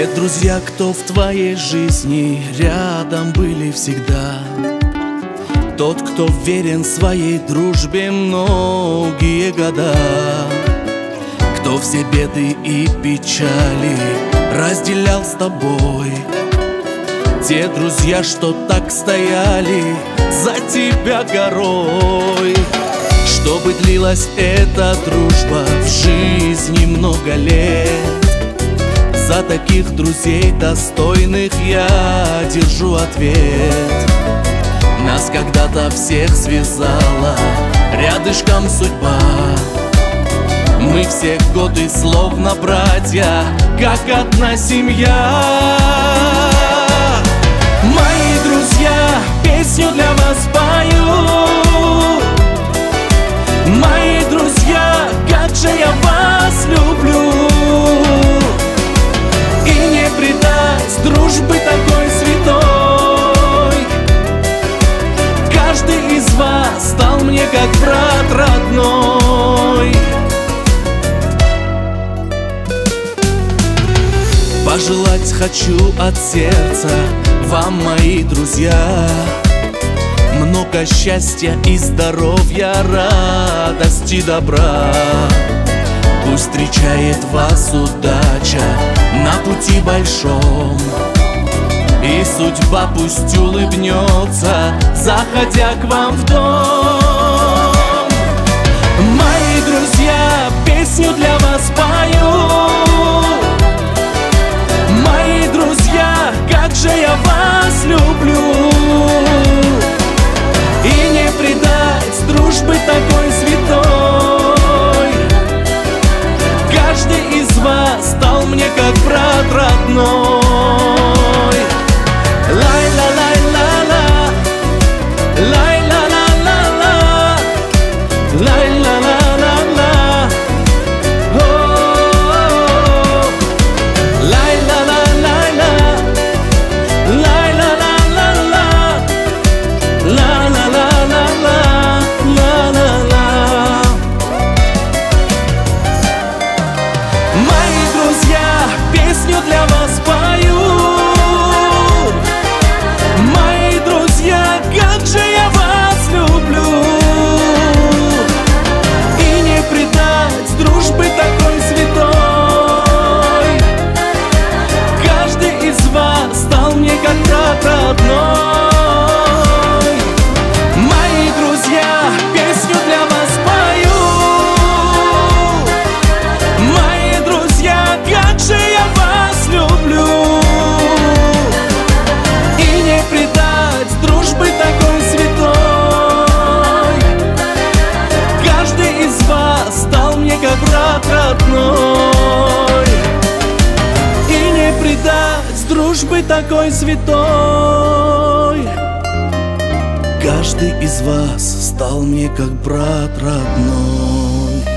Те друзья, кто в твоей жизни рядом были всегда, тот, кто верен своей дружбе многие года, кто все беды и печали разделял с тобой. Те друзья, что так стояли за тебя горой. Чтобы длилась эта дружба в жизни много лет, за таких друзей достойных я держу ответ. Нас когда-то всех связала рядышком судьба. Мы все годы словно братья, как одна семья. Мои друзья, песню для вас пою. Мои друзья, как же я вас люблю. И не предать дружбы такой святой. Каждый из вас стал мне как брат родной. Пожелать хочу от сердца вам, мои друзья, много счастья и здоровья, радости, добра. Пусть встречает вас удача на пути большом, и судьба пусть улыбнется, заходя к вам в дом. Мои друзья, песню для вас пою. Мои друзья, как же я вас люблю. И не предать дружбы такой святой. Каждый из вас стал мне как брат родной. Лай-ла-лай-ла-ла, лай-ла-ла-ла-ла, лай-ла-ла-ла-ла, о-о-о, лай-ла-ла-ла-ла, лай-ла-ла-ла-ла, ла-ла-ла-ла-ла. Мои друзья, песню для вас пою. Мои друзья, как же я вас люблю. И не предать дружбы такой святой. Каждый из вас стал мне как брат родной. Мои друзья, песню для вас пою. Мои друзья, как же я вас люблю. И не предать дружбы такой святой. Каждый из вас стал мне как брат родной. И не предать дружбы такой святой. Каждый из вас стал мне как брат родной.